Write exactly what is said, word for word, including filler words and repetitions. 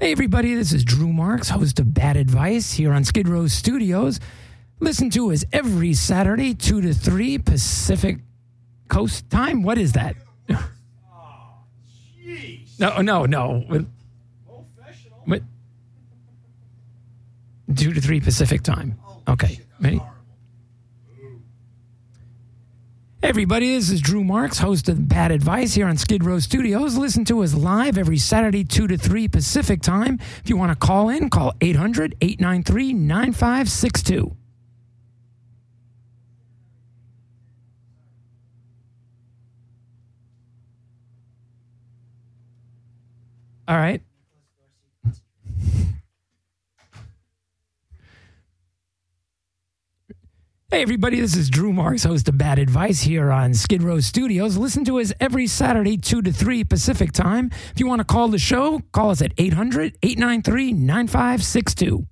Hey, everybody, this is Drew Marks, host of Bad Advice here on Skid Row Studios. Listen to us every Saturday, two to three Pacific Coast time. What is that? Oh, jeez. No, no, no. Professional. What? two to three Pacific time. Okay. Ready? Hey, everybody, this is Drew Marks, host of Bad Advice here on Skid Row Studios. Listen to us live every Saturday, two to three Pacific time. If you want to call in, call eight hundred, eight nine three, nine five six two. All right. Hey, everybody, this is Drew Marks, host of Bad Advice here on Skid Row Studios. Listen to us every Saturday, two to three Pacific time. If you want to call the show, call us at eight hundred, eight nine three, nine five six two.